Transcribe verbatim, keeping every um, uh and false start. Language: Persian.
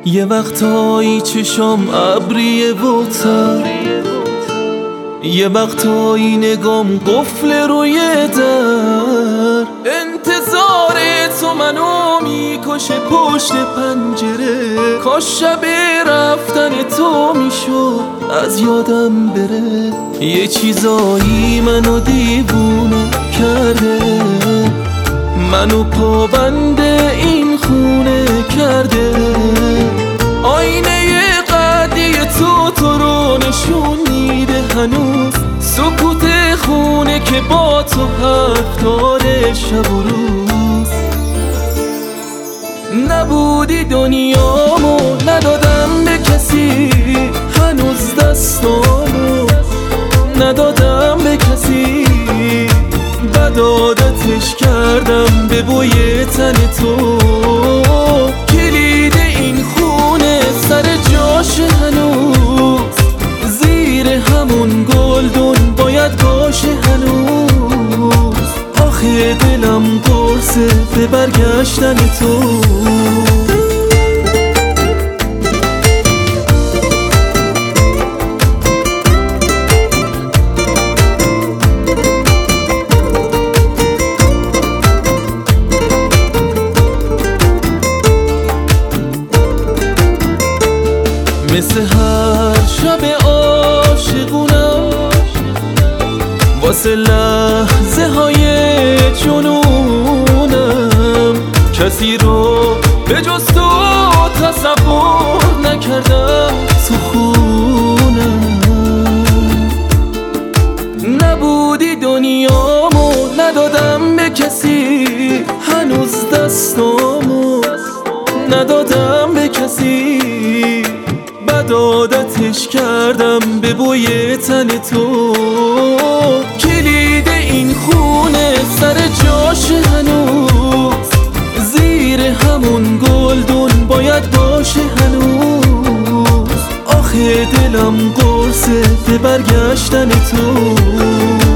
یه وقتایی چشام ابریه و تر، یه وقتایی نگام قفل روی در. انتظار تو منو میکشه پشت پنجره، کاش شب رفتن تو میشد از یادم بره. یه چیزایی منو دیوونه کرده، منو پابند این خونه کرده. آینه قدی تو تو رو نشون میده هنوز، سکوت خونه که با تو حرف داره شب و روز. نبودی دنیامو ندادم به کسی، هنوز دستامو ندادم به کسی. بد عادتش کردم به بوی تن تو، کلید این خونه سر جاش هنوز، زیر همون گلدون باید باشه هنوز. آخه دلم قرصه به برگشتن تو. مثل هر شب عاشقونم واسه لحظه های جنونم، کسی رو به جز تو تصور نکردم تو خونم. نبودی دنیامو ندادم به کسی، هنوز دستامو ندادم به کسی. بد عادتش کردم به بوی تن تو، کلید این خونه سر جاش هنوز، زیر همون گلدون باید باشه هنوز. آخه دلم قرصه به برگشتن تو.